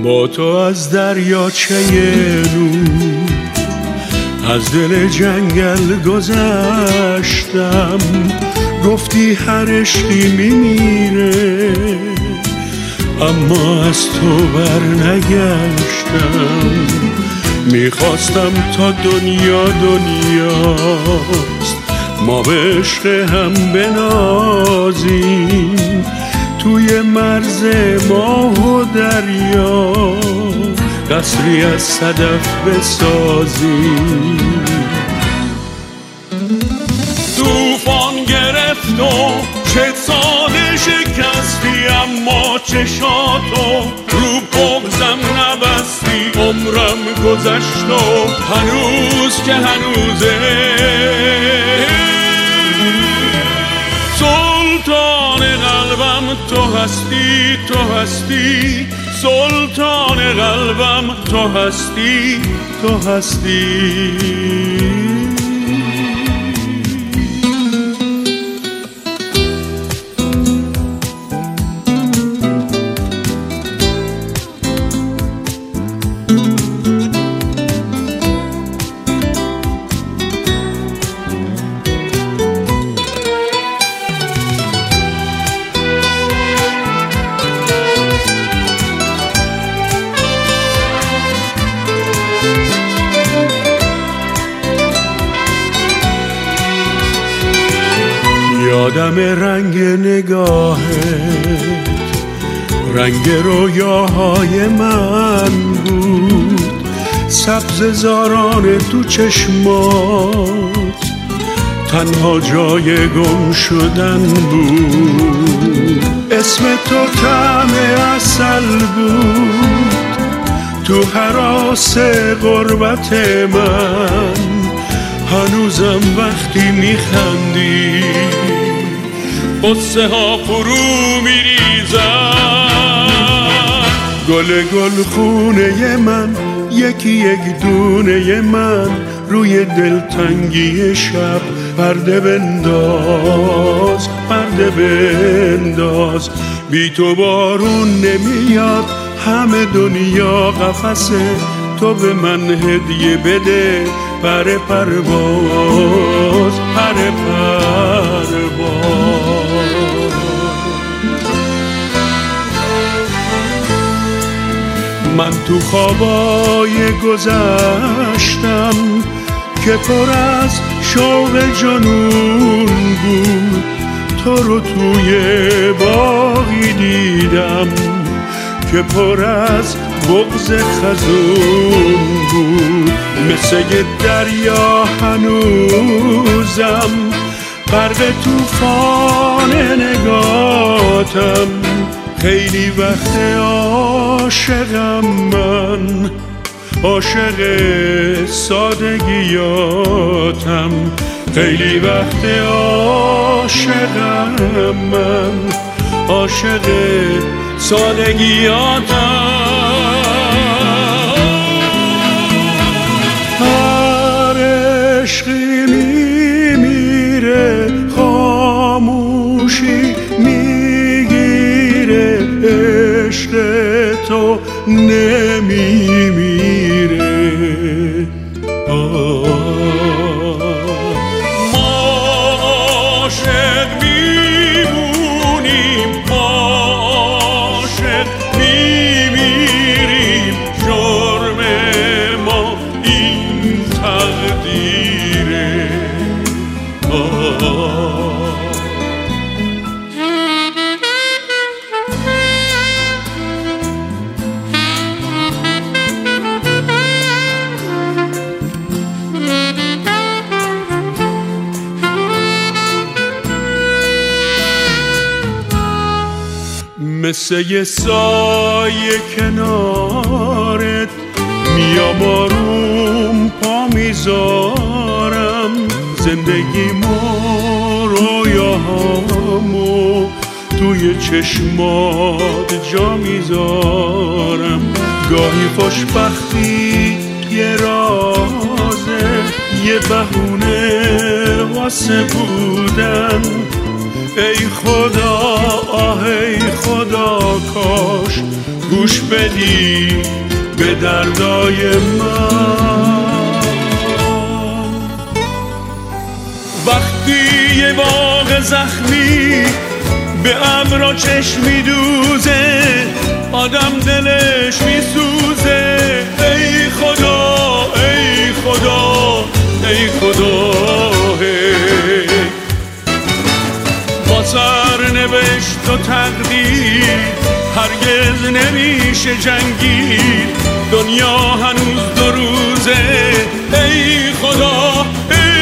با تو از دریاچه نور از دل جنگل گذشتم، گفتی هر عشقی میمیره اما از تو بر نگشتم. میخواستم تا دنیا دنیاست ما به عشق هم بنازیم، توی مرز ماه و دریا قصری از صدف بسازیم. طوفان گرفت و چه ساده شکستی، اما چشاتو رو بغزم نبستی. عمرم گذشت و هنوز که هنوزه سلطان قلبم تو هستی، تو هستی سلطان قلبم، تو هستی، تو هستی. یادم رنگ نگاهت، رنگ رویاهای من بود، سبز زاران تو چشمات تنها جای گم شدن بود. اسم تو طعم عسل بود تو هراس غربت من، هنوزم وقتی میخندی قصه ها فرو میریزن. گل گل خونه من یکی یک دونه من، روی دلتنگی شب پرده بنداز، پرده بنداز. بی تو بارون نمیاد همه دنیا قفسه، تو به من هدیه بده پر پرواز، پر پرواز. من تو خوابای گذشتم که پر از شوق جنون بود، تو رو توی باغی دیدم که پر از بغض خزون بود. مثل یه دریا هنوزم غرق طوفان نگاتم، خیلی وقت عاشقم من، عاشق سادگیاتم. خیلی وقت عاشقم من، عاشق سادگیاتم. هر عشقی میمیره خاموشی میگیره، عشق تو نمیمیره. ما عاشق میمونیم، عاشق میمیریم، جرم ما این تقدیره. مثل یه سایه کنارت میام آروم پا میذارم، زندگیمو رویاهامو توی چشمات جا میذارم. گاهی خوشبختی یه رازه، یه بهونه واسه بودن. ای خدا آه ای خدا کاش گوش بدی به دردای من. وقتی یه باغ زخمی به ابرا چشم میدوزه، آدم دلش میسوزه. ای خدا ای خدا ای خدا، با سرنوشت و تقدیر هرگز نمیشه جنگید، دنیا هنوز دو روزه. ای خدا ای